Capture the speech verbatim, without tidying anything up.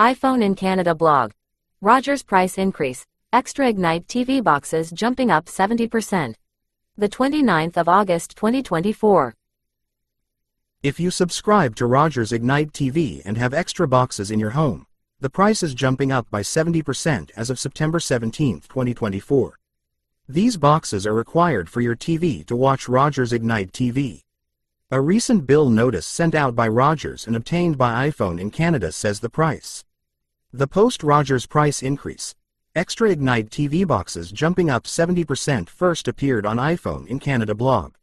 iPhone in Canada blog. Rogers price increase. Extra Ignite T V boxes jumping up seventy percent. The twenty-ninth of August twenty twenty-four. If you subscribe to Rogers Ignite T V and have extra boxes in your home, the price is jumping up by seventy percent as of September seventeenth, twenty twenty-four. These boxes are required for your T V to watch Rogers Ignite T V. A recent bill notice sent out by Rogers and obtained by iPhone in Canada says the price. The post-Rogers price increase, Extra Ignite T V boxes jumping up seventy percent first appeared on iPhone in Canada blog.